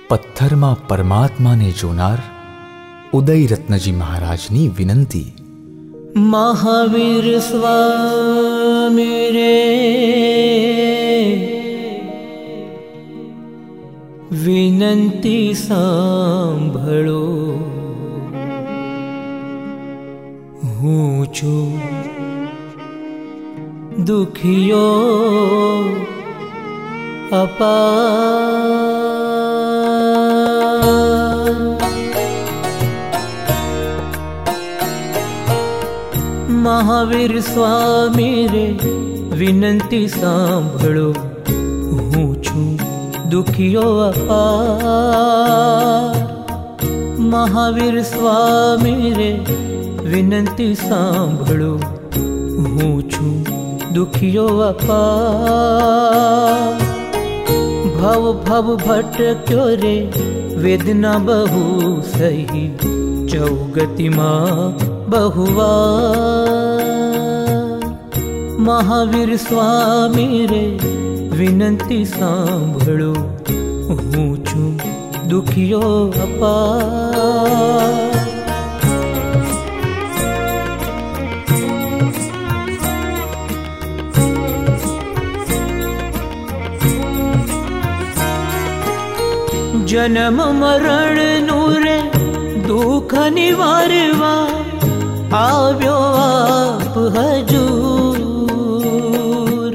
પથ્થરમાં પરમાત્માને જોનાર ઉદયરત્નજી મહારાજની વિનંતી. મહાવીર સ્વામી રે વિનંતી સાંભળો, હું છું દુખિયો અપાર. મહાવીર સ્વામી રે વિનંતી સાંભળો, હું છું દુખિયો અપાર. મહાવીર સ્વામી રે વિનંતી સાંભળો, હું છું દુખિયો અપાર. ભવ ભવ ભટક્યો રે વેદના બહુ સહી, ચૌગતિમાં બહુવાર. મહાવીર સ્વામી રે વિનંતી સાંભળો, હું છું દુખિયો અપાર. જન્મ મરણનું રે દુઃખ નિવારવા આવ્યો આપ હજૂર.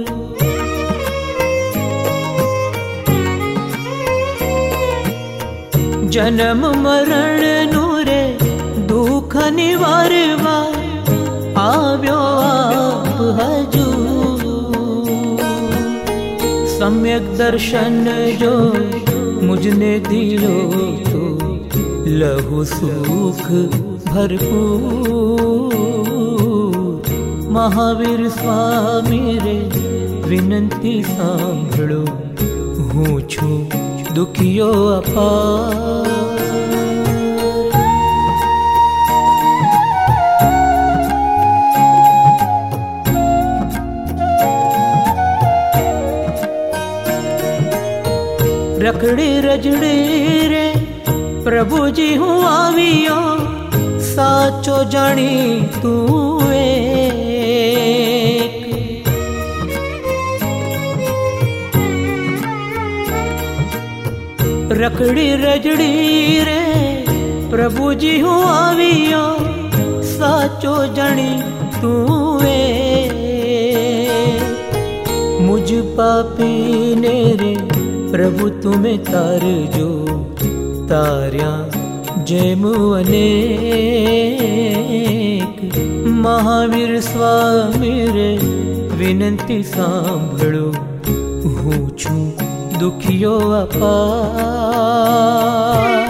જન્મ મરણનું રે દુઃખ નિવારવા આવ્યો આપ હજૂર. સમ્યક દર્શન જો मुझने दिलो तो लहु सुख भरपूर. महावीर स्वामी रे विनंती सांभळो, હું છું દુખિયો અપાર. રખડી રજડી રે પ્રભુજી હું આવ્યો, સાચો જાણી તું એક. રખડી રજડી રે પ્રભુજી હું આવ્યો, સાચો જાણી તું એક. મુझ પાપીને રે प्रभु तुम्हें तारजो, तार्या जेम अनेक. महावीर स्वामी रे विनंती सांभळो, હું છું દુખિયો અપાર.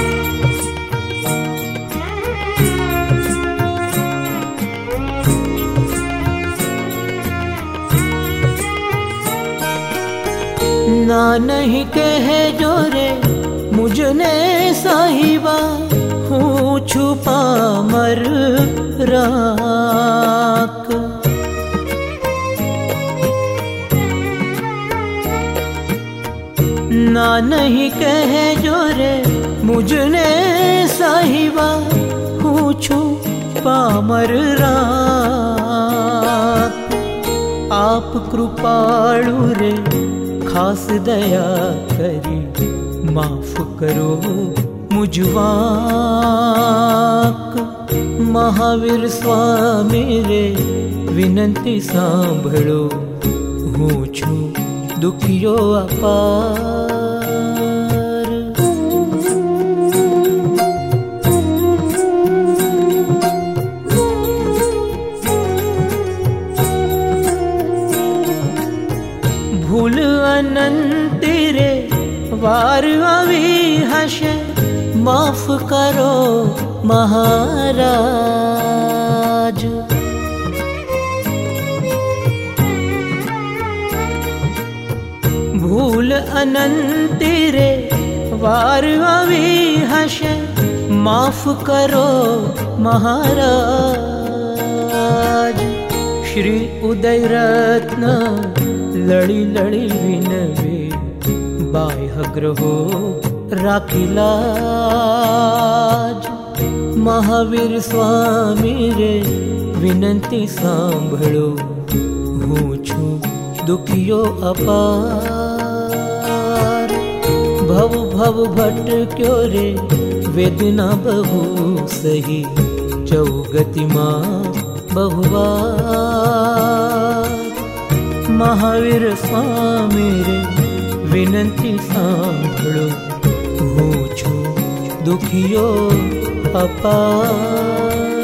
ना नहीं कहजो रे मुझने साहिबा, हूँ छुपा मर राख. ना नहीं कहजो रे मुझने साहिबा, हूँ छुपा मर राख. आप कृपाळु रे खास दया કરી માફ કરો મુझ વાંક. મહાવીર સ્વામી રે વિનંતી સાંભળો, હું છું દુખિયો અપાર. ભૂલ અનંતી રે વાર આવી હશે, માફ કરો મહારાજ. ભૂલ અનંતી રે વાર આવી હશે, માફ કરો મહારાજ. શ્રી ઉદયરત્ન લડી લડી વિનવે, બાહ્ય ગ્રહો રાખીલાજ મહાવીર સ્વામી રે વિનંતી સાંભળો હું છું દુખિયો અપાર ભવ ભવ ભટક્યો રે વેદના બહુ સહી ચૌગતિમાં बहुवार महावीर स्वामी रे विनंती सांभळो હું છું દુખિયો અપાર